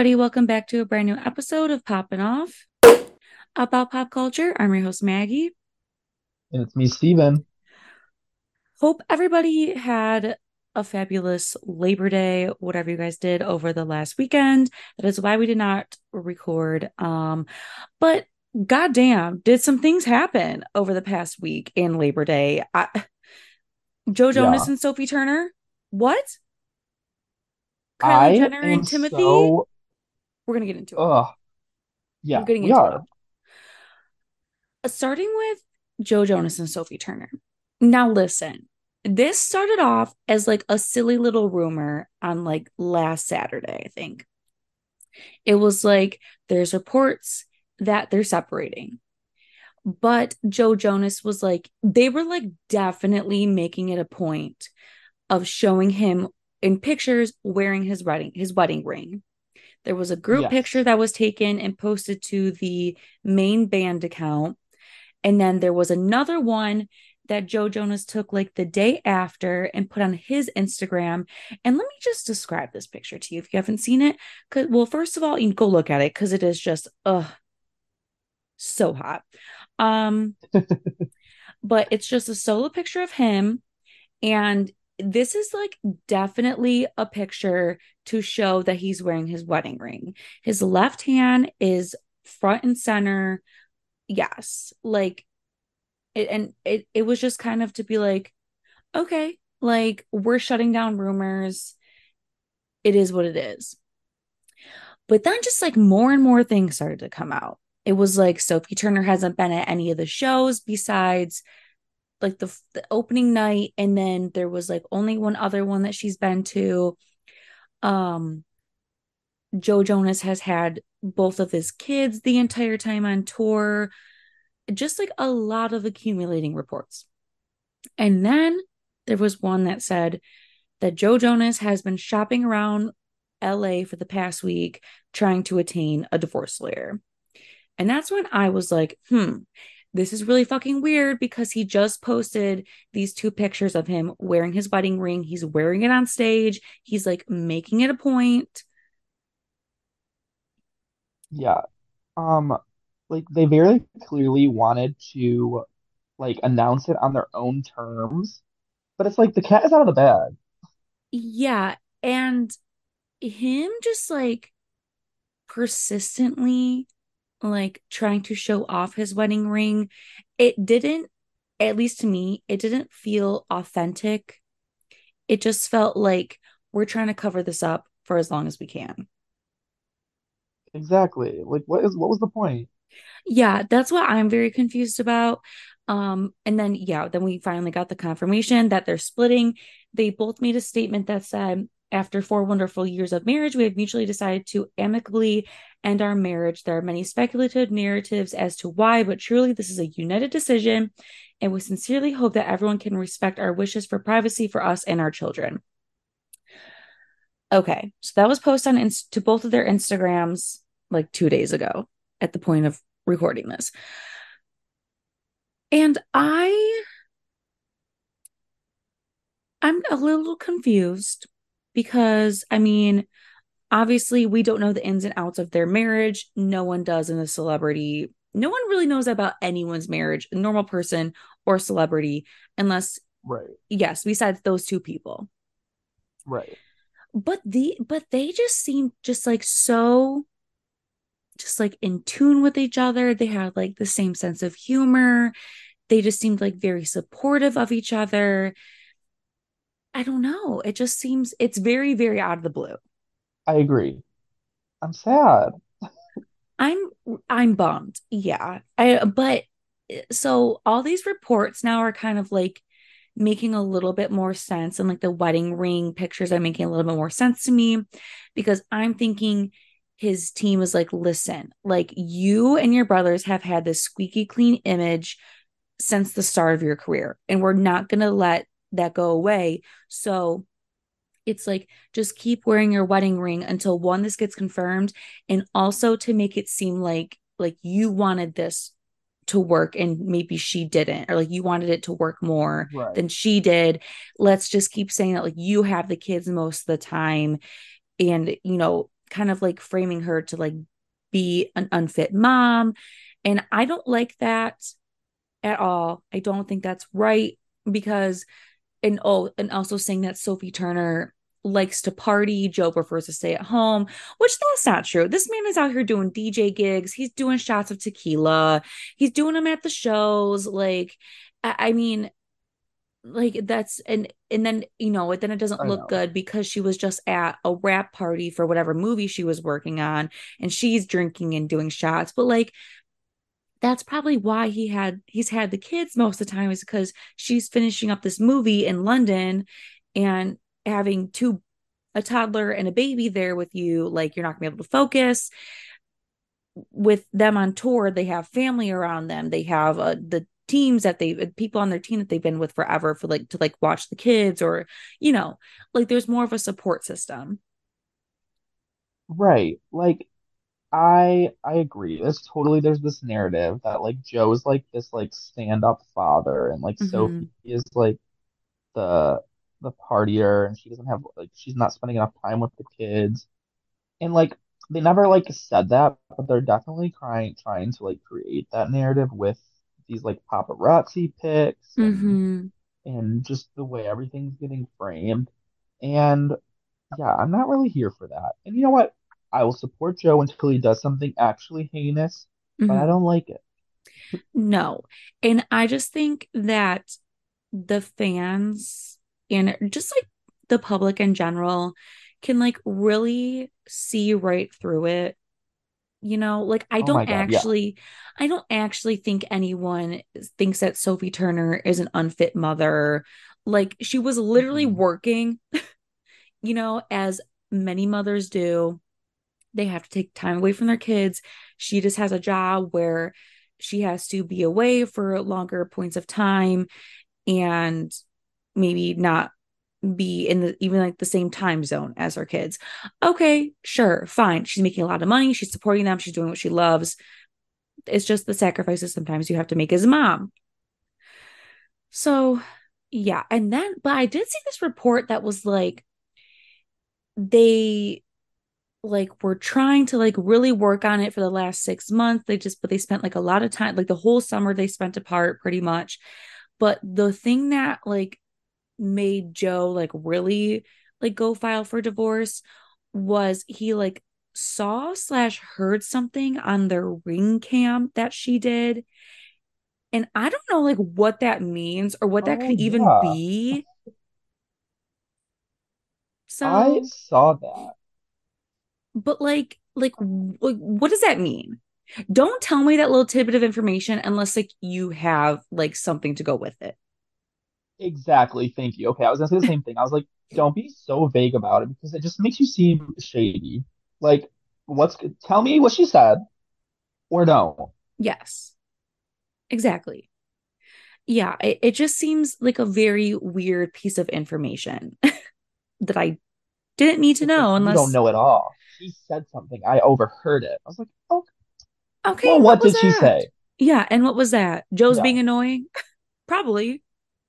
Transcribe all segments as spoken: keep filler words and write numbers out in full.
everybody, welcome back to a brand new episode of Poppin' Off about pop culture. I'm your host, Maggie. And it's me, Steven. Hope everybody had a fabulous Labor Day, whatever you guys did over the last weekend. That is why we did not record. Um, but goddamn, did some things happen over the past week in Labor Day? I, Joe Jonas Yeah, and Sophie Turner. What? Kylie I Jenner am and Timothy? so, We're gonna get into it. ugh, We're yeah, getting we into it. are. Starting with Joe Jonas and Sophie Turner. Now, listen, this started off as like a silly little rumor on like last Saturday, I think. It was like there's reports that they're separating. But Joe Jonas was like, they were like definitely making it a point of showing him in pictures wearing his wedding, his wedding ring. There was a group picture Yes. that was taken and posted to the main band account. And then there was another one that Joe Jonas took like the day after and put on his Instagram. And let me just describe this picture to you if you haven't seen it. Cause well, first of all, you can go look at it because it is just uh so hot. Um, but it's just a solo picture of him. And this is like definitely a picture to show that he's wearing his wedding ring. His left hand is front and center. Yes. Like it, and it it was just kind of to be like, okay, like we're shutting down rumors. It is what it is. But then just like more and more things started to come out. It was like Sophie Turner hasn't been at any of the shows besides like the, the opening night, and then there was like only one other one that she's been to. Um, Joe Jonas has had both of his kids the entire time on tour. Just like a lot of accumulating reports. And then there was one that said that Joe Jonas has been shopping around L A for the past week trying to attain a divorce lawyer. And that's when I was like, hmm, this is really fucking weird because he just posted these two pictures of him wearing his wedding ring. He's wearing it on stage. He's like making it a point. Yeah. Um, like they very clearly wanted to like announce it on their own terms, but it's like the cat is out of the bag. Yeah. And him just like persistently like trying to show off his wedding ring, it didn't, at least to me, it didn't feel authentic. It just felt like we're trying to cover this up for as long as we can. Exactly. Like what is what was the point? Yeah, that's what I'm very confused about. Um, and then yeah, then we finally got the confirmation that they're splitting. They both made a statement that said, after four wonderful years of marriage, we have mutually decided to amicably end our marriage. There are many speculative narratives as to why, but truly this is a united decision, and we sincerely hope that everyone can respect our wishes for privacy for us and our children. Okay, so that was posted on inst- to both of their Instagrams like two days ago at the point of recording this. And I I'm a little confused because I mean, obviously we don't know the ins and outs of their marriage. No one does in a celebrity. No one really knows about anyone's marriage, a normal person or celebrity, unless Right. yes, besides those two people. Right. But the but they just seem just like so just like in tune with each other. They had like the same sense of humor. They just seemed like very supportive of each other. I don't know. It just seems it's very, very out of the blue. I agree. I'm sad. I'm I'm bummed. Yeah. I but so all these reports now are kind of like making a little bit more sense, and like the wedding ring pictures are making a little bit more sense to me because I'm thinking his team is like, listen, like you and your brothers have had this squeaky clean image since the start of your career, and we're not going to let that go away. So it's like just keep wearing your wedding ring until one this gets confirmed, and also to make it seem like like you wanted this to work and maybe she didn't, or like you wanted it to work more than Right. she did. Let's just keep saying that like you have the kids most of the time, and you know kind of like framing her to like be an unfit mom. And I don't like that at all. I don't think that's right because, and oh, and also saying that Sophie Turner likes to party, Joe prefers to stay at home, which that's not true. This man is out here doing D J gigs. He's doing shots of tequila. He's doing them at the shows. Like, I, I mean, like that's and and then you know then it doesn't I look know. good because she was just at a wrap party for whatever movie she was working on and she's drinking and doing shots, but like that's probably why he had he's had the kids most of the time, is because she's finishing up this movie in London and having two a toddler and a baby there with you, like you're not gonna be able to focus with them on tour. They have family around them. They have uh, the teams that they people on their team that they've been with forever for like to like watch the kids, or you know, like there's more of a support system. Right. Like I I agree. There's totally there's this narrative that like Joe's like this like stand-up father and like Mm-hmm. Sophie is like the the partier and she doesn't have like she's not spending enough time with the kids. And like they never like said that, but they're definitely trying trying to like create that narrative with these like paparazzi pics and Mm-hmm. and just the way everything's getting framed. And yeah, I'm not really here for that. And you know what? I will support Joe until he does something actually heinous, but I Mm-hmm. don't like it. No. And I just think that the fans and just like the public in general can like really see right through it. You know, like I Oh don't my God, yeah. actually, I don't actually think anyone thinks that Sophie Turner is an unfit mother. Like she was literally Mm-mm. working, you know, as many mothers do. They have to take time away from their kids. She just has a job where she has to be away for longer points of time and maybe not be in the even like the same time zone as her kids. Okay, sure, fine. She's making a lot of money. She's supporting them. She's doing what she loves. It's just the sacrifices sometimes you have to make as a mom. So, yeah. And then, but I did see this report that was like, they like were trying to like really work on it for the last six months. They just, but they spent like a lot of time, like the whole summer they spent apart pretty much. But the thing that like made Joe like really like go file for divorce was he like saw slash heard something on their ring cam that she did. And I don't know like what that means or what that Oh could even yeah. be. I So, saw that. but like, like, like, what does that mean? Don't tell me that little tidbit of information unless like you have like something to go with it. Exactly. Thank you. Okay, I was gonna say the same thing. I was like, don't be so vague about it because it just makes you seem shady. Like, what's tell me what she said or no. Yes, exactly. Yeah, it, it just seems like a very weird piece of information that I didn't need to It's like know you don't unless, know it all. She said something. I overheard it. I was like, oh, okay, well, and what what was did she that? say? Yeah, and what was that? Joe's Yeah, being annoying? Probably.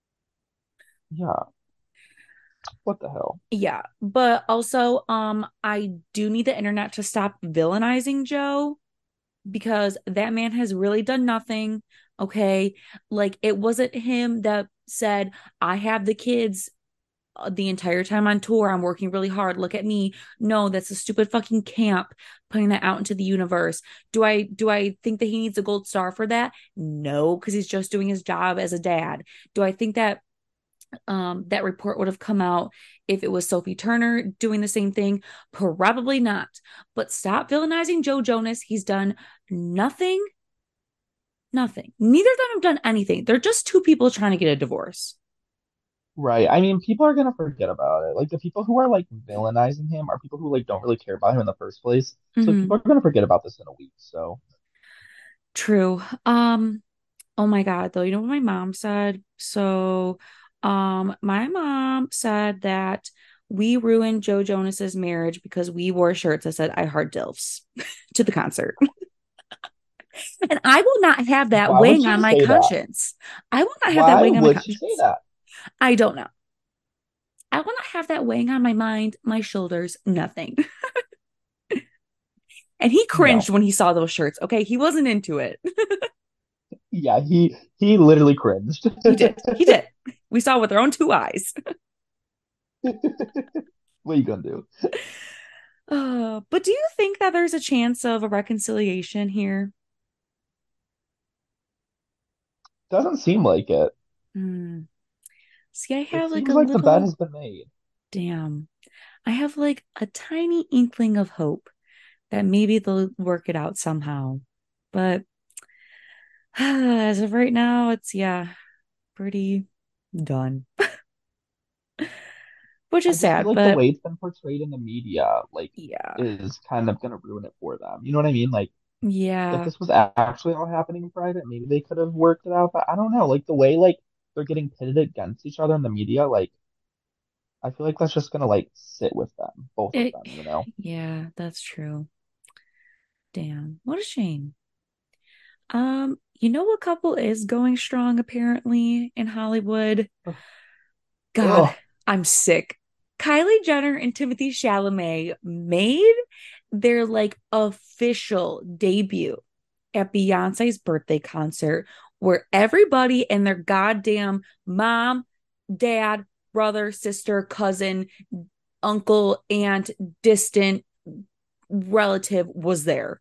yeah. What the hell? Yeah, but also um I do need the internet to stop villainizing Joe because that man has really done nothing. Okay. Like it wasn't him that said, I have the kids uh, the entire time on tour. I'm working really hard. Look at me. No, that's a stupid fucking camp putting that out into the universe. Do I do I think that he needs a gold star for that? No, because he's just doing his job as a dad. Do I think that um, that report would have come out if it was Sophie Turner doing the same thing? Probably not. But stop villainizing Joe Jonas. He's done nothing, nothing. Neither of them have done anything. They're just two people trying to get a divorce. Right. I mean, people are gonna forget about it. Like the people who are like villainizing him are people who like don't really care about him in the first place. So Mm-hmm. people are gonna forget about this in a week. So, True. Um, oh my God, though, you know what my mom said? So, um, my mom said that we ruined Joe Jonas's marriage because we wore shirts that said "I heart dilfs" to the concert. And I will not have that why would weighing she on my say that? conscience. I will not have that Why weighing on my would she say conscience. that? I don't know. I will not have that weighing on my mind, my shoulders, nothing. And he cringed No. when he saw those shirts. Okay. He wasn't into it. Yeah, he he literally cringed. He did. He did. We saw with our own two eyes. What are you gonna do? Uh, but do you think that there's a chance of a reconciliation here? Doesn't seem like it. Hmm. See, I It have like a seems like the bet little has been made. damn. I have like a tiny inkling of hope that maybe they'll work it out somehow. But as of right now, it's yeah, pretty done, which I is just feel sad. like the But way it's been portrayed in the media, like, yeah, is kind of gonna ruin it for them. You know what I mean? Like, if yeah, this was actually all happening in private, maybe they could have worked it out. But I don't know. Like the way like they're getting pitted against each other in the media, like I feel like that's just gonna like sit with them, both of it, them. You know? yeah, that's true. Damn, what a shame. Um, you know what couple is going strong apparently in Hollywood? God, Oh, I'm sick. Kylie Jenner and Timothy Chalamet made their like official debut at Beyonce's birthday concert where everybody and their goddamn mom, dad, brother, sister, cousin, uncle, aunt, distant relative was there.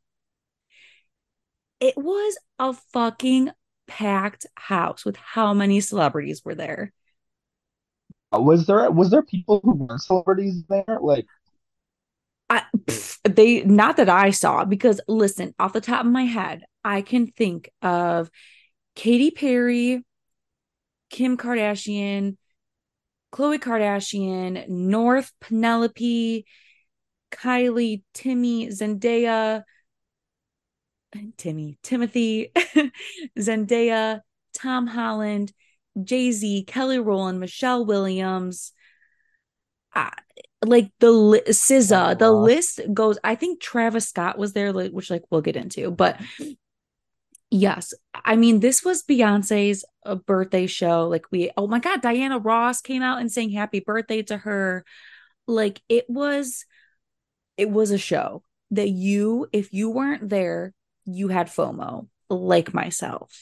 It was a fucking packed house with how many celebrities were there? was there was there people who weren't celebrities there? Like, I, pff, they not that I saw because listen, off the top of my head, I can think of Katy Perry, Kim Kardashian, Khloe Kardashian, North Penelope, Kylie, Timmy, Zendaya, Timmy, Timothy, Zendaya, Tom Holland, Jay-Z, Kelly Rowland, Michelle Williams, uh, like the li- Diana S Z A, the Ross. list goes. I think Travis Scott was there, like, which like we'll get into. But yes, I mean this was Beyonce's uh, birthday show. Like we, oh my God, Diana Ross came out and sang happy birthday to her. Like it was, it was a show that you, if you weren't there, you had FOMO, like myself.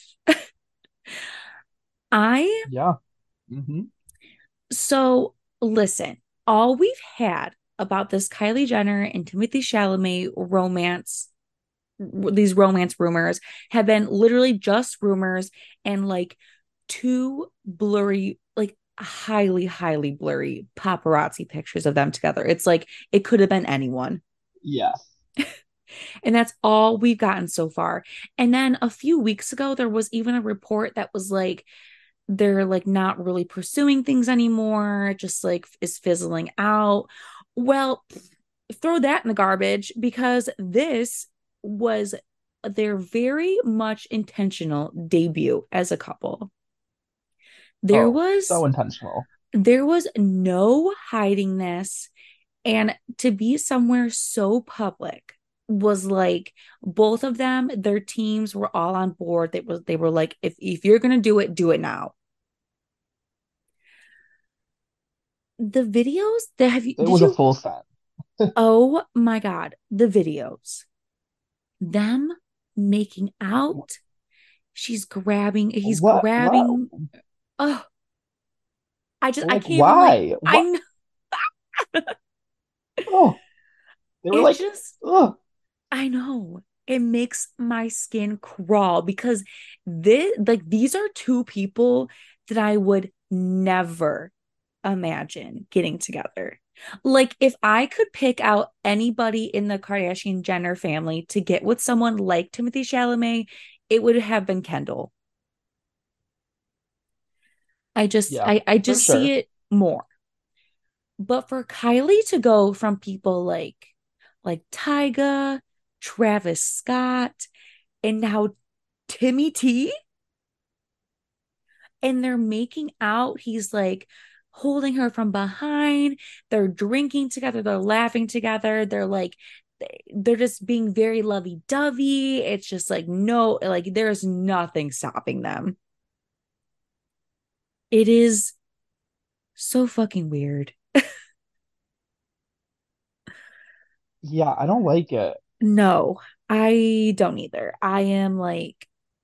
I Yeah. Hmm. so listen, all we've had about this Kylie Jenner and Timothy Chalamet romance, these romance rumors have been literally just rumors and like two blurry, like highly, highly blurry paparazzi pictures of them together. It's like it could have been anyone. Yes. And that's all we've gotten so far. And then a few weeks ago, there was even a report that was like, they're like not really pursuing things anymore, it just like is fizzling out. Well, throw that in the garbage because this was their very much intentional debut as a couple. There Oh, was so intentional. there was no hiding this, and to be somewhere so public was like both of them, their teams were all on board. They was they were like, if if you're gonna do it, do it now. The videos that have you It did was a you full set. oh my God, the videos, them making out, she's grabbing, he's What? What? grabbing. Oh, I just I Like, can't even like why? I What? know Oh, they were it like, just oh, I know it makes my skin crawl because this like these are two people that I would never imagine getting together. Like if I could pick out anybody in the Kardashian Jenner family to get with someone like Timothy Chalamet, it would have been Kendall. I just yeah, I I for just see sure. it more. But for Kylie to go from people like like Tyga, Travis Scott, and now Timmy T, and they're making out. He's like holding her from behind. They're drinking together. They're laughing together. They're like, they're just being very lovey dovey. It's just like, no, like there's nothing stopping them. It is so fucking weird. Yeah, I don't like it. No, I don't either. I am like,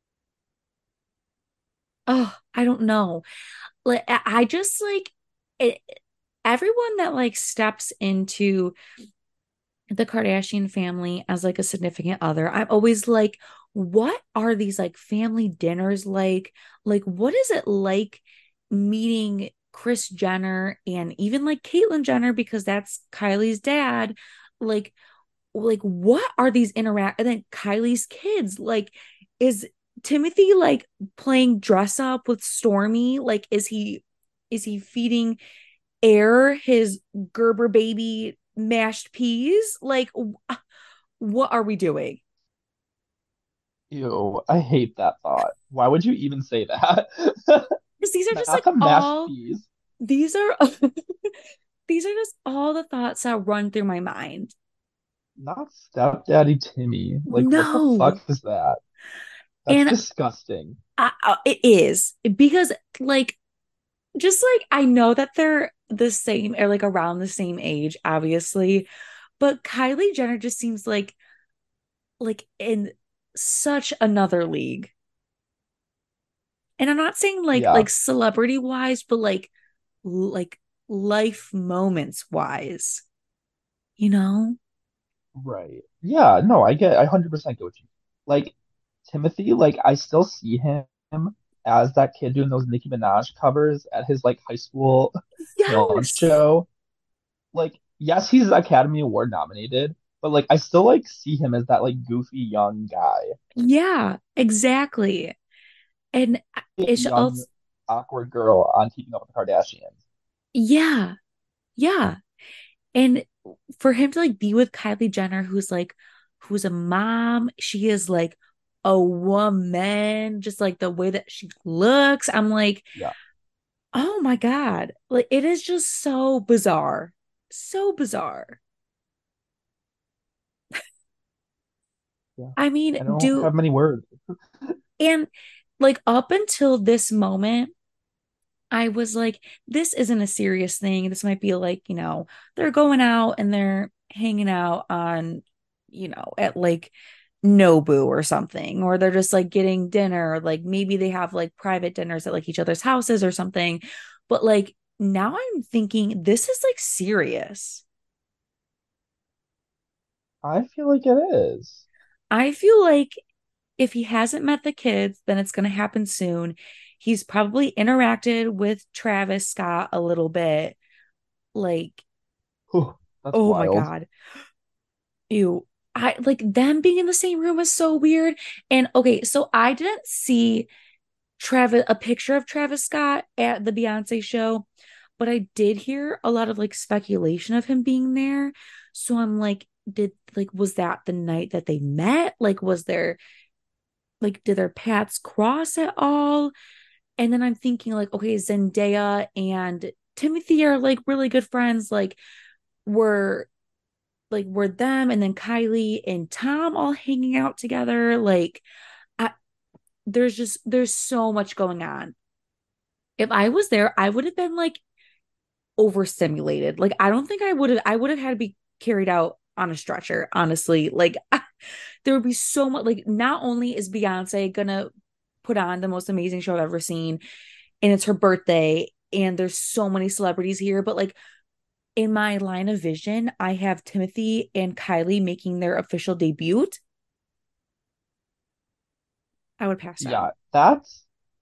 oh, I don't know. Like I I just like it, everyone that like steps into the Kardashian family as like a significant other. I'm always like, what are these like family dinners like? Like, what is it like meeting Kris Jenner and even like Caitlyn Jenner, because that's Kylie's dad? Like, like what are these interact and then Kylie's kids? Like, is Timothy like playing dress up with Stormy? Like, is he is he feeding Air his Gerber baby mashed peas? Like, what are we doing? Ew, I hate that thought. Why would you even say that? Because these are just Not like the mashed all peas. these are these are just all the thoughts that run through my mind. Not stepdaddy Timmy. Like, what the No. fuck is that? That's And disgusting. I, I, it is because like just like I know that they're the same or like around the same age, obviously, but Kylie Jenner just seems like like in such another league. And I'm not saying like Yeah, like celebrity wise, but like like life moments wise, you know? right. Yeah, no, I get, I one hundred percent get what you like. Timothy, like, I still see him as that kid doing those Nicki Minaj covers at his like high school talent Yes. show. Like, yes, he's Academy Award nominated, but like, I still like see him as that like goofy young guy, Yeah, exactly. And it's young also awkward girl on Keeping Up with the Kardashians. yeah, yeah. And for him to like be with Kylie Jenner, who's like, who's a mom, she is like a woman, just like the way that she looks. I'm like, Yeah, oh my God. Like it is just so bizarre. So bizarre. yeah. I mean, I don't do have many words. and like up until this moment, I was like, this isn't a serious thing. This might be like, you know, they're going out and they're hanging out on, you know, at like Nobu or something, or they're just like getting dinner, or like maybe they have like private dinners at like each other's houses or something. But like now I'm thinking this is like serious. I feel like it is. I feel like if he hasn't met the kids, then it's going to happen soon. He's probably interacted with Travis Scott a little bit. Like, Whew, that's oh my wild. God. Ew. I like them being in the same room is so weird. And okay, so I didn't see Travis a picture of Travis Scott at the Beyonce show, but I did hear a lot of like speculation of him being there. So I'm like, did like was that the night that they met? Like, was there like did their paths cross at all? And then I'm thinking like, okay, Zendaya and Timothy are like really good friends. Like, were like were them and then Kylie and Tom all hanging out together? Like, I, there's just there's so much going on. If I was there, I would have been like overstimulated. Like, I don't think I would have. I would have had to be carried out on a stretcher. Honestly, like there would be so much. Like, not only is Beyonce gonna put on the most amazing show I've ever seen, and it's her birthday, and there's so many celebrities here, but like in my line of vision, I have Timothy and Kylie making their official debut. I would pass out. Yeah, that's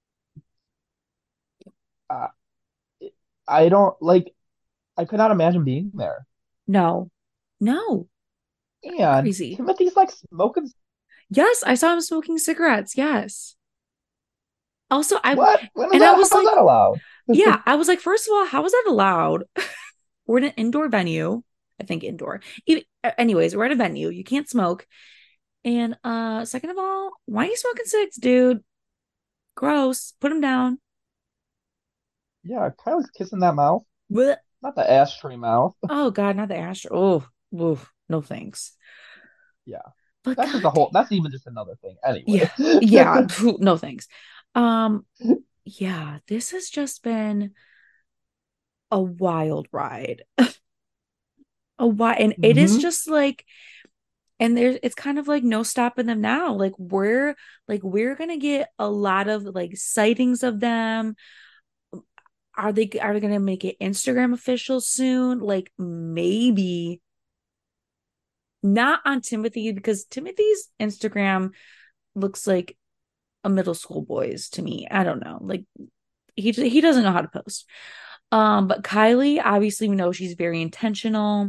uh, I don't like I could not imagine being there. No, no, And crazy. Timothy's like smoking Yes, I saw him smoking cigarettes. Yes. Also, I what? When is and I that? was How's like, that allowed? yeah, I was like, first of all, how is that allowed? We're in an indoor venue. I think indoor. Even, anyways, we're at a venue. You can't smoke. And uh, second of all, why are you smoking cigs, dude? Gross. Put them down. Yeah, Kyle's kissing that mouth, Blech. not the ashtray mouth. Oh God, not the Astro. Oh, oof, no thanks. Yeah, But that's just God, a whole. That's even just another thing. yeah, Anyway. yeah, no thanks. Um, yeah, this has just been a wild ride. A wild, and it is hmm just like And there's it's kind of like no stopping them now. Like we're like we're gonna get a lot of like sightings of them. Are they are they gonna make it Instagram official soon? Like maybe not on Timothy because Timothy's Instagram looks like a middle school boy's to me. I don't know. Like he he doesn't know how to post. Um, but Kylie, obviously, we know she's very intentional.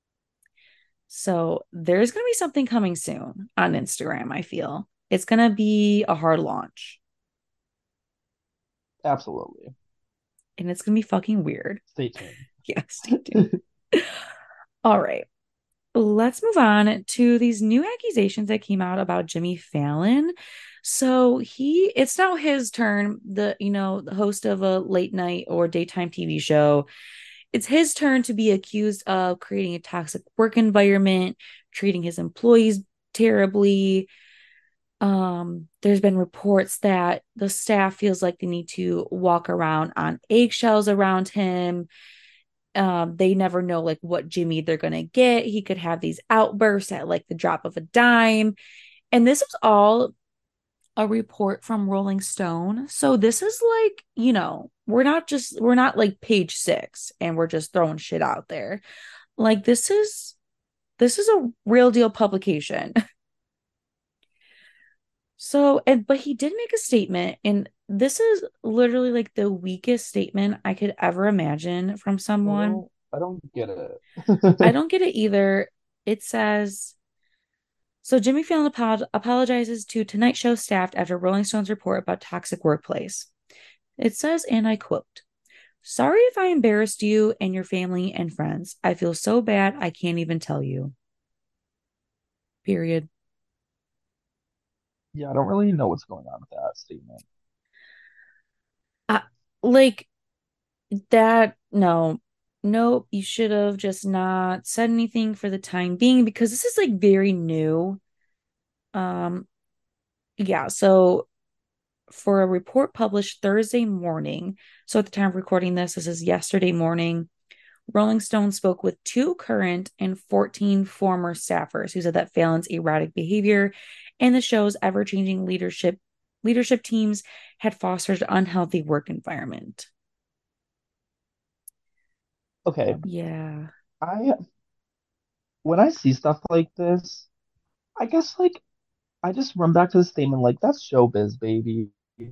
So there's gonna be something coming soon on Instagram, I feel. It's gonna be a hard launch. Absolutely. And it's gonna be fucking weird. Stay tuned. Yeah, stay tuned. All right. Let's move on to these new accusations that came out about Jimmy Fallon. So he, it's now his turn, the, you know, the host of a late night or daytime T V show. It's his turn to be accused of creating a toxic work environment, treating his employees terribly. Um, there's been reports that the staff feels like they need to walk around on eggshells around him. Um, they never know like what Jimmy they're gonna get. He could have these outbursts at like the drop of a dime. And this was all a report from Rolling Stone. So this is like, you know, we're not just we're not like page six and we're just throwing shit out there. Like this is this is a real deal publication. So, and but he did make a statement, and this is literally like the weakest statement I could ever imagine from I someone. don't I don't get I it. don't get it either. It says, so Jimmy Fallon apo- apologizes to Tonight Show staff after Rolling Stone's report about toxic workplace. It says, and I quote, "Sorry if I embarrassed you and your family and friends. I feel so bad I can't even tell you." Period. Yeah, I don't really know what's going on with that statement. Uh, like that, no, nope, you should have just not said anything for the time being because this is like very new. Um, yeah, so for a report published Thursday morning, so at the time of recording this, this is yesterday morning. Rolling Stone spoke with two current and fourteen former staffers who said that Fallon's erratic behavior and the show's ever-changing leadership leadership teams had fostered an unhealthy work environment. Okay, Yeah. I when I see stuff like this, I guess like I just run back to the statement like that's showbiz, baby.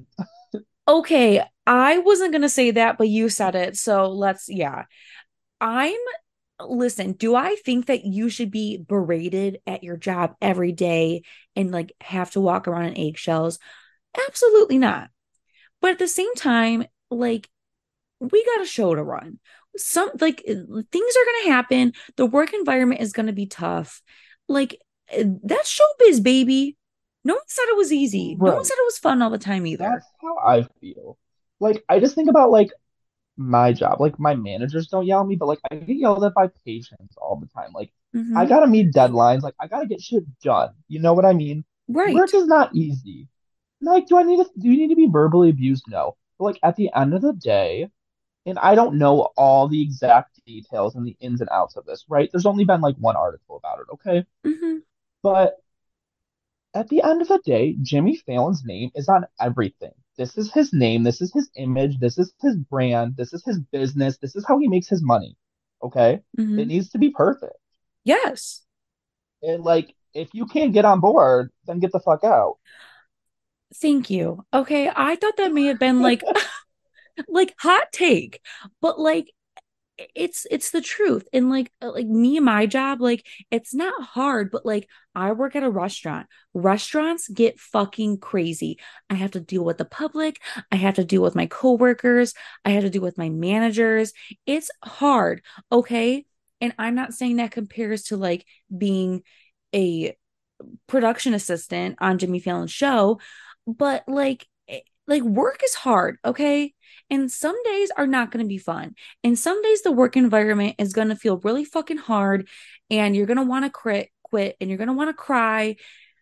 Okay, I wasn't gonna say that, but you said it. So let's, yeah. I'm, listen, do I think that you should be berated at your job every day and like have to walk around in eggshells? Absolutely not. But at the same time, like, we got a show to run. Some, like, things are gonna happen. The work environment is gonna be tough. Like, that's showbiz, baby. No one said it was easy. No one Right. said it was fun all the time either. That's how I feel. Like I just think about like my job. Like my managers don't yell at me, but like I get yelled at by patients all the time. Like I Mm-hmm. gotta meet deadlines. Like I gotta get shit done. You know what I mean? Right. Work is not easy. Like, do I need to do you need to be verbally abused? No. But like at the end of the day, and I don't know all the exact details and the ins and outs of this, right? There's only been like one article about it, okay? Mm-hmm. But at the end of the day, Jimmy Fallon's name is on everything. This is his name. This is his image. This is his brand. This is his business. This is how he makes his money. Okay? It Mm-hmm. needs to be perfect. Yes. And like, if you can't get on board, then get the fuck out. Thank you. Okay, I thought that may have been like like hot take, but like it's it's the truth. And like uh, like me and my job, like it's not hard, but like I work at a restaurant. Restaurants get fucking crazy. I have to deal with the public, I have to deal with my coworkers, I have to deal with my managers. It's hard, okay? And I'm not saying that compares to like being a production assistant on Jimmy Fallon's show, but like eh, like work is hard, okay? And some days are not going to be fun. And some days the work environment is going to feel really fucking hard and you're going to want to quit quit and you're going to want to cry.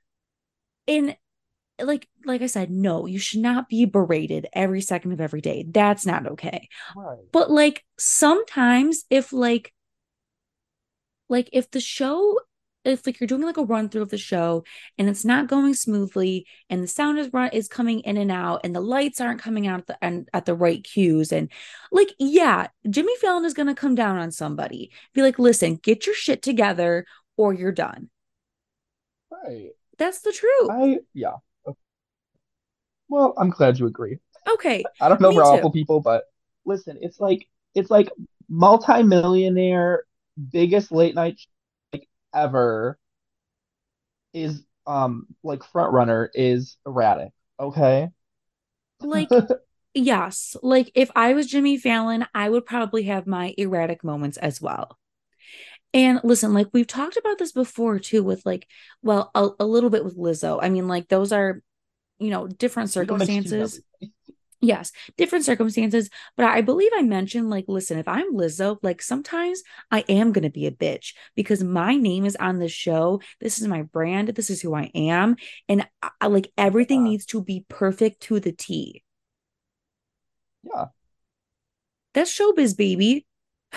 And like like I said, no, you should not be berated every second of every day. That's not okay. Right. But like sometimes if like like if the show if like you're doing like a run through of the show and it's not going smoothly and the sound is run is coming in and out and the lights aren't coming out at the and at the right cues and like yeah, Jimmy Fallon is gonna come down on somebody. Be like, listen, get your shit together or you're done. Right. That's the truth. I yeah. Well, I'm glad you agree. Okay, I don't know if me we're too. awful people, but listen, it's like it's like multi-millionaire, biggest late night ever is um like front runner is erratic. Okay. Like, yes, like if I was Jimmy Fallon, I would probably have my erratic moments as well. And listen, like we've talked about this before too, with like, well, a, a little bit with Lizzo. I mean, like those are, you know, different We don't excuse circumstances. everything. Yes, different circumstances. But I believe I mentioned, like, listen, if I'm Lizzo, like sometimes I am going to be a bitch because my name is on the show. This is my brand. This is who I am. And I, I- like everything Yeah. needs to be perfect to the T. Yeah. That's showbiz, baby.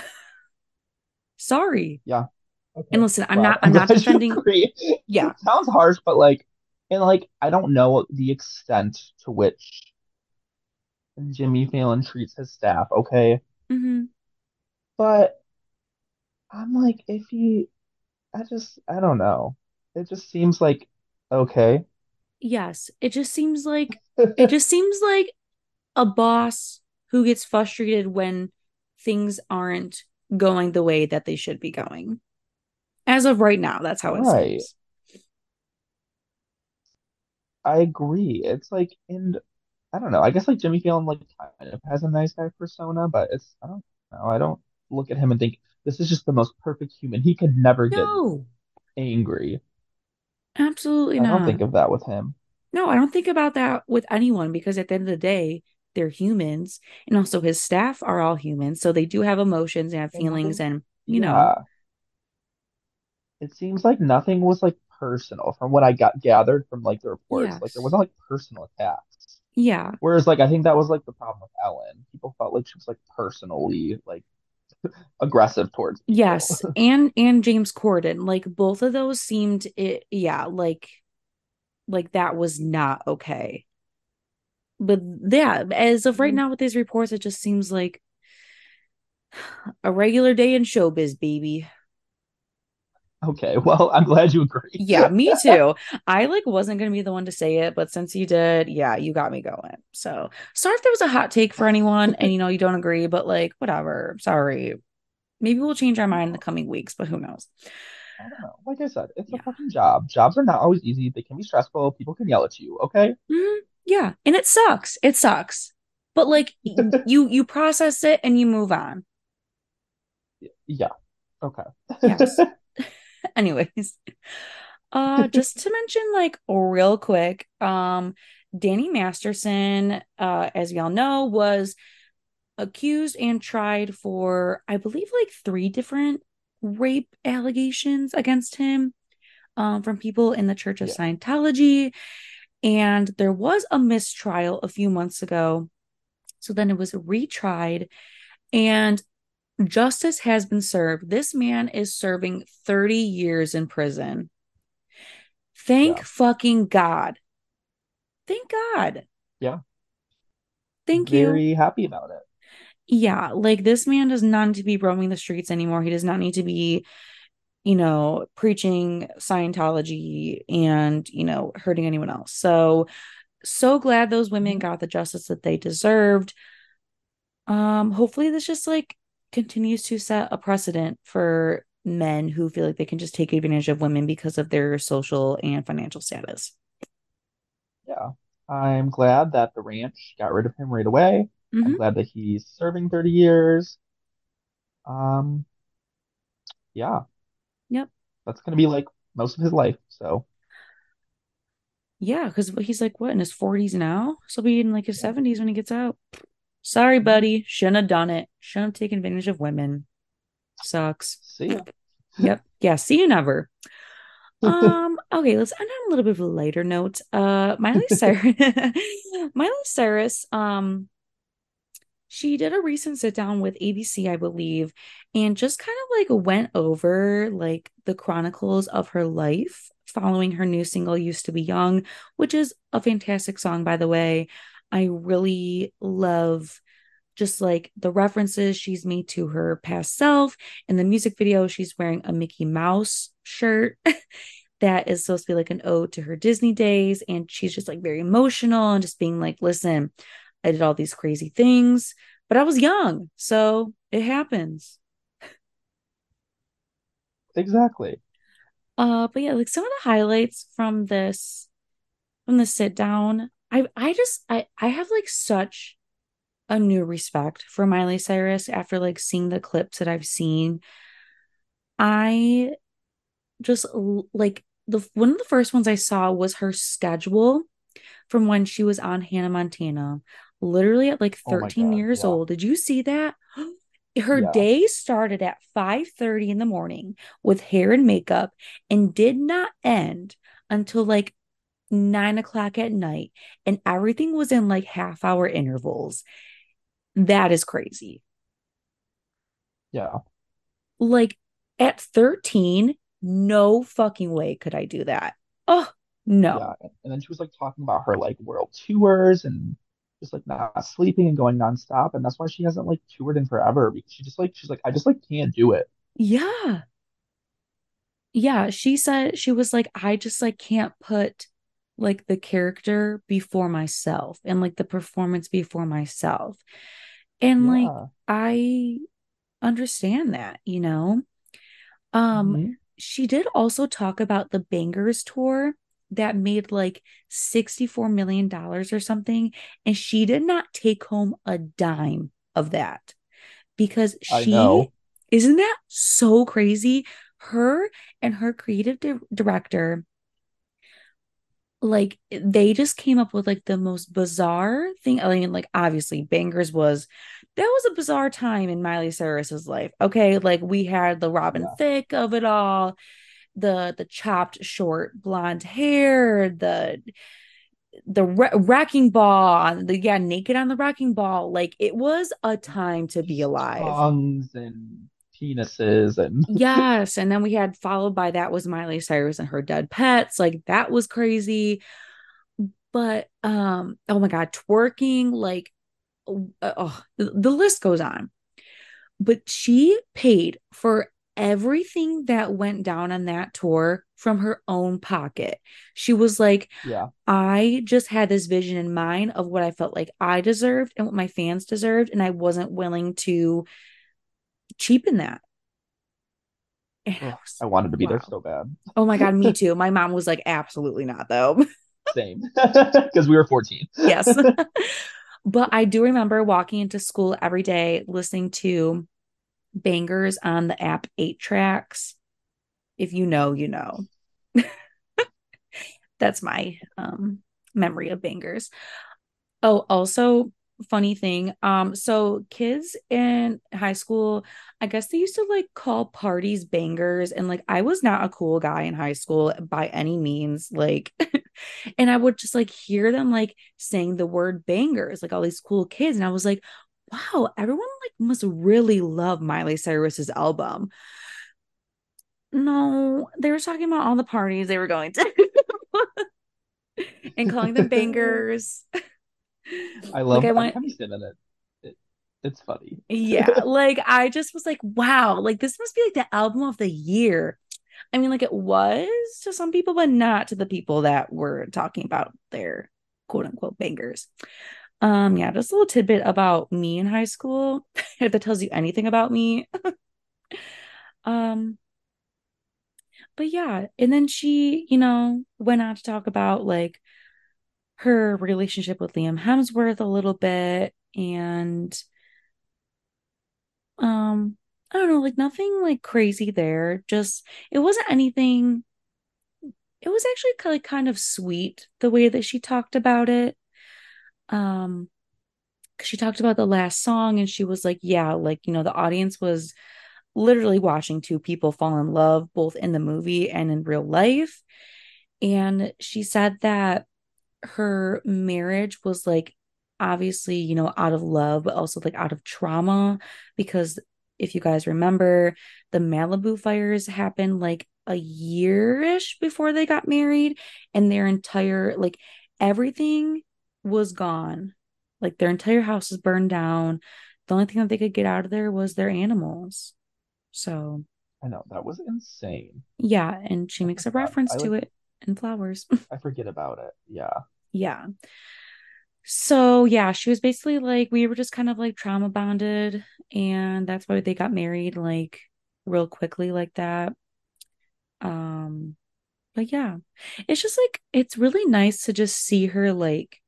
Sorry. Yeah. And Okay. listen, I'm Well, not, I'm I'm not glad you defending. agree. Yeah. It sounds harsh, but like and like I don't know the extent to which Jimmy Fallon treats his staff, okay? Hmm. But I'm like, if he, I just, I don't know. It just seems like, okay. Yes. It just seems like, it just seems like a boss who gets frustrated when things aren't going the way that they should be going. As of right now, that's how it Right. seems. I agree. It's like, and I don't know. I guess like Jimmy Fallon like kind of has a nice guy persona, but it's, I don't know. I don't look at him and think this is just the most perfect human. He could never get No, angry. absolutely I don't not. think of that with him. No, I don't think about that with anyone because at the end of the day, they're humans. And also, his staff are all humans. So they do have emotions and have And feelings. nothing, And, you know, yeah. It seems like nothing was like personal from what I got gathered from like the reports. Like there yes. wasn't like personal attacks. Yeah. Whereas like I think that was like the problem with Ellen. People felt like she was like personally like aggressive towards people. Yes. And, and James Corden, like both of those seemed, it, yeah, like, like that was not okay. But yeah, as of right Mm, now with these reports, it just seems like a regular day in showbiz, baby. okay, well, I'm glad you agree. Yeah, me too. I like wasn't gonna be the one to say it, but since you did, yeah, you got me going. So sorry if there was a hot take for anyone and you know you don't agree, but like whatever. Sorry. Maybe we'll change our mind in the No, coming weeks, but who knows? I don't know. Like I said, it's a Yeah. fucking job. Jobs are not always easy. They can be stressful. People can yell at you. Okay. Mhm. Yeah. And it sucks. It sucks. But like y- you you process it and you move on. Yeah. Okay. Yes. Anyways, uh just to mention like real quick, um Danny Masterson, uh, as y'all know, was accused and tried for, I believe, like three different rape allegations against him, um, from people in the Church of Yeah. Scientology. And there was a mistrial a few months ago. So then it was retried, and justice has been served. This man is serving thirty years in prison. Thank Yeah. fucking God. Thank God. Yeah. Thank you. Very happy about it. Yeah, like this man does not need to be roaming the streets anymore. He does not need to be, you know, preaching Scientology and, you know, hurting anyone else. So, so glad those women Mhm. got the justice that they deserved. Um, hopefully this just like continues to set a precedent for men who feel like they can just take advantage of women because of their social and financial status. Yeah. I'm glad that the ranch got rid of him right away. I'm Hmm. glad that he's serving thirty years. Um, yeah, Yep. that's gonna be like most of his life. So Yeah, because he's like what in his forties now, so he'll be in like his yeah. seventies when he gets out. Sorry, Mhm. buddy. Shouldn't have done it. Shouldn't have taken advantage of women. Sucks. See ya. Yep. Yeah. See you never. Um, okay, let's end on a little bit of a lighter note. Uh Miley Cyrus Miley Cyrus um She did a recent sit down with A B C, I believe, and just kind of like went over like the chronicles of her life following her new single Used to Be Young, which is a fantastic song, by the way. I really love just like the references she's made to her past self. In the music video, she's wearing a Mickey Mouse shirt that is supposed to be like an ode to her Disney days. And she's just like very emotional and just being like, listen, I did all these crazy things, but I was young. So it happens. Exactly. Uh, but yeah, like some of the highlights from this from the sit down, I I just I I have like such a new respect for Miley Cyrus after like seeing the clips that I've seen. I just like the one of the first ones I saw was her schedule from when she was on Hannah Montana, literally at like Oh my thirteen God. years Yeah. old. Did you see that? Her Yeah. day started at five thirty in the morning with hair and makeup and did not end until like nine o'clock at night. And everything was in like half hour intervals. That is crazy. Yeah. Like at thirteen, no fucking way could I do that. Oh, Yeah. no. And, and then she was like talking about her like world tours and just like not sleeping and going nonstop. And that's why she hasn't like toured in forever because she just like she's like, I just like can't do it. Yeah. Yeah. She said she was like, I just like can't put like the character before myself and like the performance before myself. And like Yeah. I understand that, you know? Um, Hmm. she did also talk about the Bangers tour that made like sixty-four million dollars or something, and she did not take home a dime of that because I she know. isn't that so crazy? Her and her creative di- director, like they just came up with like the most bizarre thing. I mean, like obviously Bangers was that was a bizarre time in Miley Cyrus's life. Okay, like we had the Robin Yeah. Thicke of it all, the the chopped short blonde hair, the the wre- wrecking ball, the yeah, naked on the wrecking ball. Like it was a time to be Just alive. tongues and penises and Yes, and then we had followed by that was Miley Cyrus and her dead pets. Like that was crazy. But um, oh my God, twerking, like oh, oh, the, the list goes on. But she paid for everything that went down on that tour from her own pocket. She was like, yeah. I just had this vision in mind of what I felt like I deserved and what my fans deserved, and I wasn't willing to cheapen that. And I Oh, was, I wanted to be there wow. so bad. Oh my God, me too. My mom was like, absolutely not, though. Same. Because we were fourteen. Yes. But I do remember walking into school every day listening to Bangers on the app Eight Tracks. If you know, you know. That's my um memory of Bangers. Oh, also funny thing. Um, so kids in high school, I guess they used to like call parties bangers, and like I was not a cool guy in high school by any means. Like, and I would just like hear them like saying the word bangers, like all these cool kids, and I was like, wow, everyone like must really love Miley Cyrus's album. No, they were talking about all the parties they were going to and calling them bangers. I Like love I every went, time you sit in it, it it's funny. yeah, like I just was like, wow, like this must be like the album of the year. I mean, like it was to some people, but not to the people that were talking about their quote unquote bangers. Um, yeah, just a little tidbit about me in high school, if that tells you anything about me. Um, but yeah, and then she, you know, went on to talk about like her relationship with Liam Hemsworth a little bit and um I don't know, like nothing like crazy there. Just it wasn't anything. It was actually kind of kind of sweet the way that she talked about it. Um, 'cause she talked about the last song and she was like, yeah, like, you know, the audience was literally watching two people fall in love both in the movie and in real life. And she said that her marriage was like obviously, you know, out of love, but also like out of trauma. Because if you guys remember, the Malibu fires happened like a year-ish before they got married, and their entire, like, everything was gone. Like, their entire house was burned down. The only thing that they could get out of there was their animals. So, I know that was insane. yeah, and she I makes a forgot. reference I to like it in Flowers. I forget about it. Yeah. Yeah. So yeah, she was basically like we were just kind of like trauma bonded, and that's why they got married like real quickly like that. Um, but yeah, it's just like it's really nice to just see her like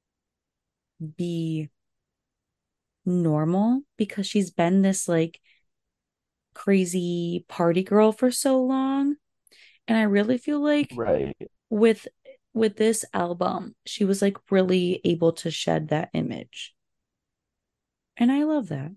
be normal because she's been this like crazy party girl for so long. And I really feel like Right. with with this album, she was like really able to shed that image. And I love that.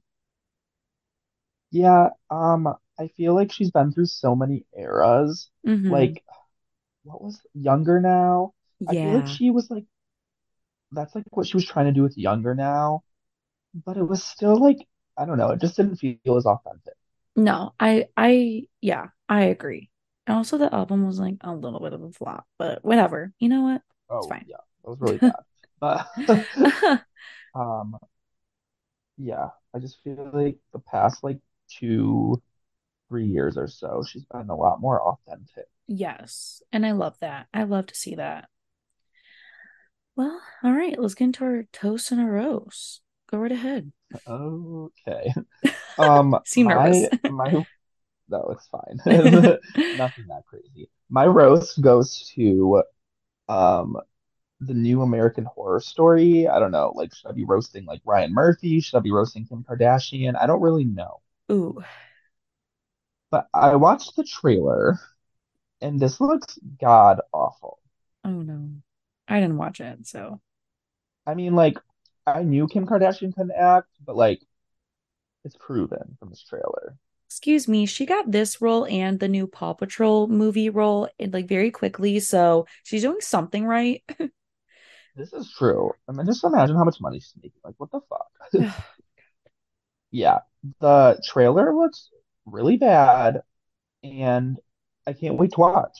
Yeah. Um, I feel like she's been through so many eras. Mm-hmm. Like, what was Younger Now? I feel like Yeah. she was like that's like what she was trying to do with Younger Now, but it was still like I don't know, it just didn't feel as authentic. No, I I yeah, I agree. And also the album was like a little bit of a flop, but whatever. You know what? It's Oh fine. yeah, that was really bad. But um, yeah, I just feel like the past like two, three years or so, she's been a lot more authentic. Yes. And I love that. I love to see that. Well, all right, let's get into our toast and our roast. Go right ahead. Okay. Um, Seem nervous. my my no, it's fine. Nothing that crazy. My roast goes to um the new American Horror Story. I don't know, like should I be roasting like Ryan Murphy? Should I be roasting Kim Kardashian? I don't really know. Ooh. But I watched the trailer and this looks god awful. Oh no. I didn't watch it, so I mean, like I knew Kim Kardashian couldn't act, but like it's proven from this trailer. excuse me, she got this role and the new Paw Patrol movie role in like very quickly, so she's doing something right. This is true. I mean, just imagine how much money she's making. Like, what the fuck? Yeah, the trailer looks really bad, and I can't wait to watch.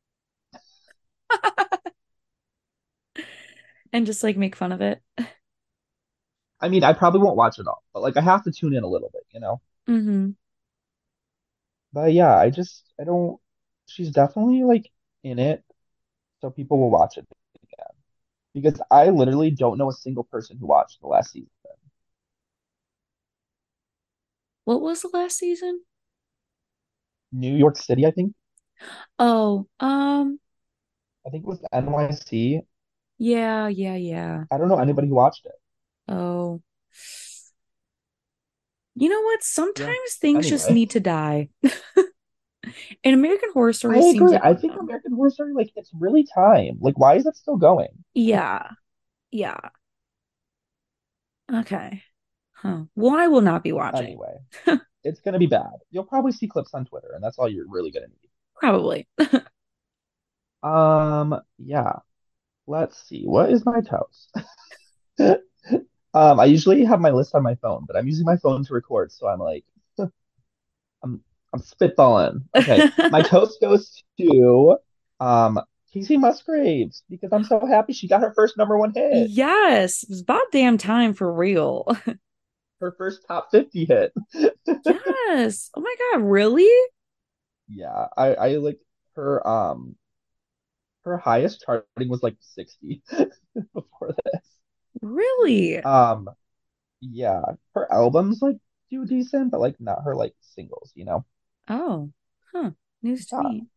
And just like make fun of it. I mean, I probably won't watch it all, but like I have to tune in a little bit, you know? Mm-hmm. But yeah, I just I don't she's definitely like in it, so people will watch it again. Because I literally don't know a single person who watched the last season. What was the last season? New York City, I think. Oh, um, I think it was N Y C. yeah, yeah, yeah. I don't know anybody who watched it. Oh, you know what? Yeah. Sometimes things just Anyway, need to die. And American Horror I Story seems agree. like I one of think them. American Horror Story, like, it's really time. Like, why is it still going? Yeah, yeah. Okay. Huh. Well, I will not be watching. Anyway, it's gonna be bad. You'll probably see clips on Twitter, and that's all you're really gonna need. Probably. Um, yeah. Let's see. What is my toast? Um, I usually have my list on my phone, but I'm using my phone to record, so I'm like, I'm I'm spitballing. Okay, my toast goes to um Casey Musgraves because I'm so happy she got her first number one hit, Yes, it's about damn time for real. her first top fifty hit. Yes. Oh my God, really? Yeah, I I like her um her highest charting was like sixty before this. Really? Um, yeah, her albums like do decent, but like not her like singles, you know. Oh, huh. News to Yeah, me.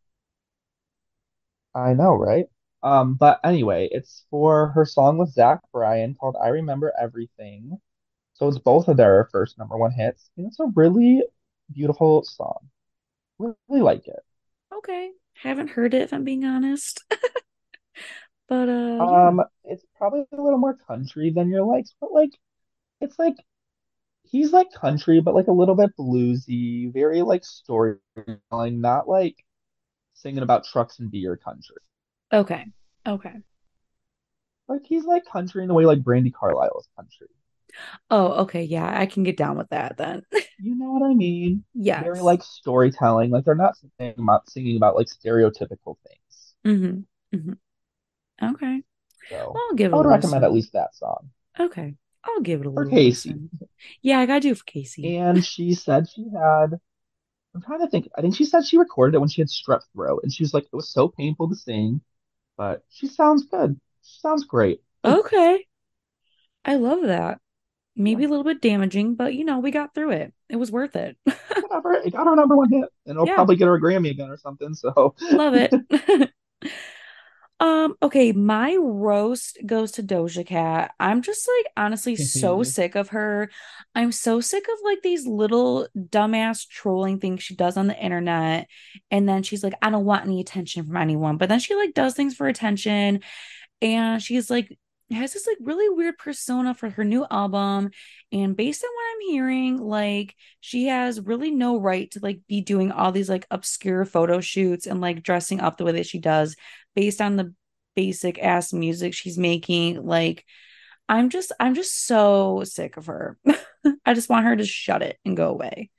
I know, right? Um, but anyway, it's for her song with Zach Bryan called I Remember Everything. So it's both of their first number one hits. And it's a really beautiful song. Really like it. Okay. Haven't heard it if I'm being honest. But uh yeah. Um, it's probably a little more country than your likes, but like it's like he's like country, but like a little bit bluesy, very like storytelling, not like singing about trucks and beer country. Okay. Okay. Like he's like country in the way like Brandy Carlisle is country. Oh, okay. Yeah, I can get down with that then. You know what I mean? Very Yes. like storytelling. Like they're not singing about singing about like stereotypical things. Mm-hmm. Mm-hmm. Okay. So Well, I'll give it I a would recommend at listen. least that song Okay. I'll give it a for little Casey. listen. Yeah, I gotta do it for Casey. And she said she had, I'm trying to think, I think she said she recorded it when she had strep throat. And she was like, it was so painful to sing, but she sounds good. She sounds great. Okay. I love that. Yeah, Maybe a little bit damaging, but you know, we got through it. It was worth it. whatever. It got her number one hit, and it'll Yeah, probably get her a Grammy again or something. So, love it. Um, okay, my roast goes to Doja Cat. I'm just like honestly so sick of her. I'm so sick of like these little dumbass trolling things she does on the internet. And then she's like, I don't want any attention from anyone. But then she like does things for attention. And she's like has this like really weird persona for her new album. And based on what I'm hearing, like she has really no right to like be doing all these like obscure photo shoots and like dressing up the way that she does based on the basic ass music she's making. Like I'm just I'm just so sick of her. I just want her to shut it and go away.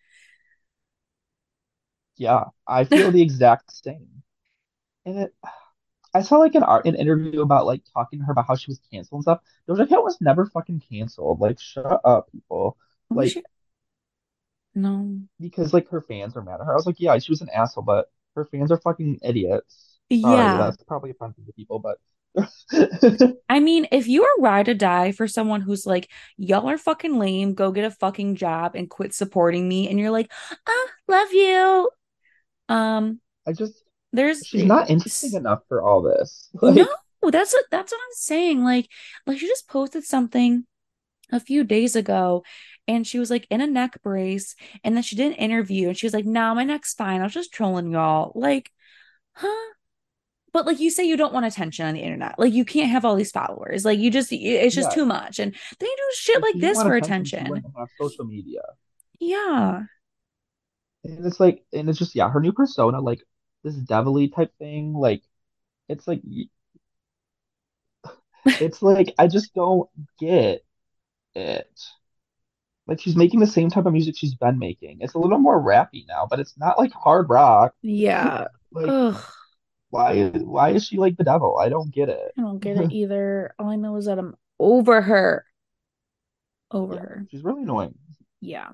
yeah, I feel the exact same. And it, I saw like an art an interview about like talking to her about how she was canceled and stuff. Doja Cat was never fucking canceled. Like, shut up, people. Was Like, she? No. because like her fans are mad at her. I was like, yeah, she was an asshole, but her fans are fucking idiots. Sorry, Yeah. that's probably offensive to people, but I mean, if you are ride or die for someone who's like, y'all are fucking lame, go get a fucking job and quit supporting me, and you're like, ah, love you. Um, I just there's she's not interesting it's, enough for all this. no, Like, that's what that's what I'm saying. Like, like she just posted something a few days ago, and she was like in a neck brace, and then she did an interview, and she was like, "Nah, my neck's fine. I was just trolling y'all." Like, huh? But like you say, you don't want attention on the internet. Like you can't have all these followers. Like you just, it's just too yes, much. And they do shit if like she didn't this want for attention, she attention. wouldn't have social media. Yeah. And it's like, and it's just, yeah, her new persona, like this devilly type thing, like it's like, it's like I just don't get it. Like she's making the same type of music she's been making. It's a little more rappy now, but it's not like hard rock. Yeah. Like, Ugh. why, why is she like the devil? I don't get it. I don't get it either. All I know is that I'm over her. Over Yeah, her. she's really annoying. Yeah.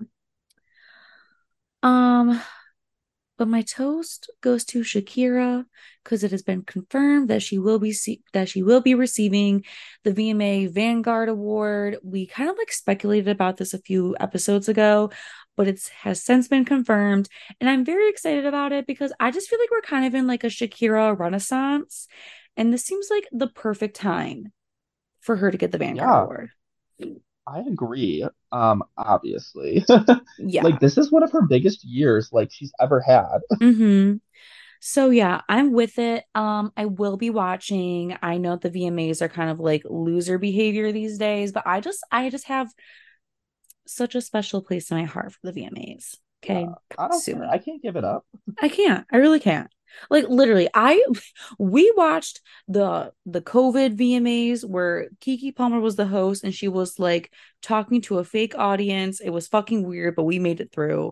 Um, but my toast goes to Shakira because it has been confirmed that she will be see- that she will be receiving the V M A Vanguard Award. We kind of like speculated about this a few episodes ago, but it has since been confirmed, and I'm very excited about it because I just feel like we're kind of in like a Shakira renaissance, and this seems like the perfect time for her to get the Vanguard Yeah, Award. I agree. Um, obviously. Like Yeah. this is one of her biggest years like she's ever had. Mm-hmm. So yeah, I'm with it. Um, I will be watching. I know the V M As are kind of like loser behavior these days, but I just I just have such a special place in my heart for the V M As. Yeah, Okay, I don't sue care. me. I can't give it up. I can't. I really can't. Like literally, I we watched the the COVID V M As where Kiki Palmer was the host and she was like talking to a fake audience. It was fucking weird, but we made it through.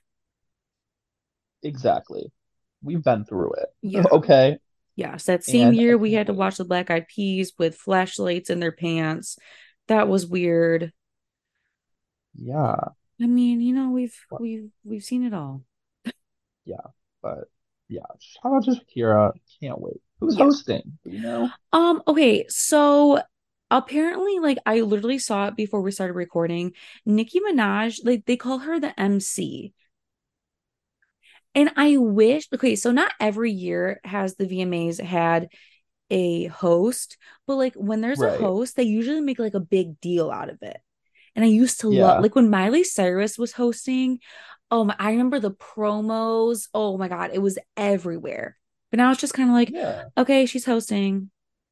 Exactly. We've been through it. Yeah. Okay. Yes, that same And I year we can't had to wait. watch the Black Eyed Peas with flashlights in their pants. That was weird. Yeah. I mean, you know, we've What? we've we've seen it all. Yeah. But yeah, shout out to Shakira. Can't wait. Who's Yeah. hosting? Do we know? Um, okay, so apparently, like I literally saw it before we started recording. Nicki Minaj, like they call her the M C. And I wish, okay, so not every year has the V M As had a host, but like when there's a Right. host, they usually make like a big deal out of it. And I used to love Yeah. like when Miley Cyrus was hosting. Oh my, I remember the promos. Oh my God, it was everywhere. But now it's just kind of like, Yeah. okay, she's hosting.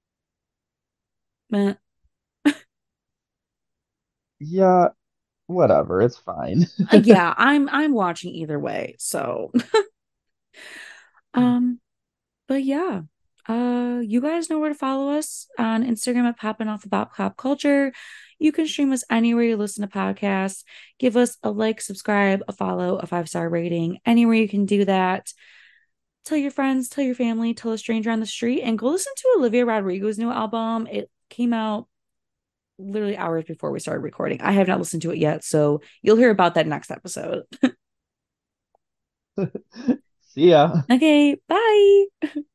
Meh. Yeah. Whatever. It's fine. Uh, yeah, I'm I'm watching either way. So, um, but yeah. Uh, you guys know where to follow us on Instagram at Popping Off About Pop Culture. You can stream us anywhere you listen to podcasts. Give us a like, subscribe, a follow, a five star rating, anywhere you can do that. Tell your friends, tell your family, tell a stranger on the street, and go listen to Olivia Rodrigo's new album. It came out literally hours before we started recording. I have not listened to it yet, so you'll hear about that next episode. See ya. Okay, bye.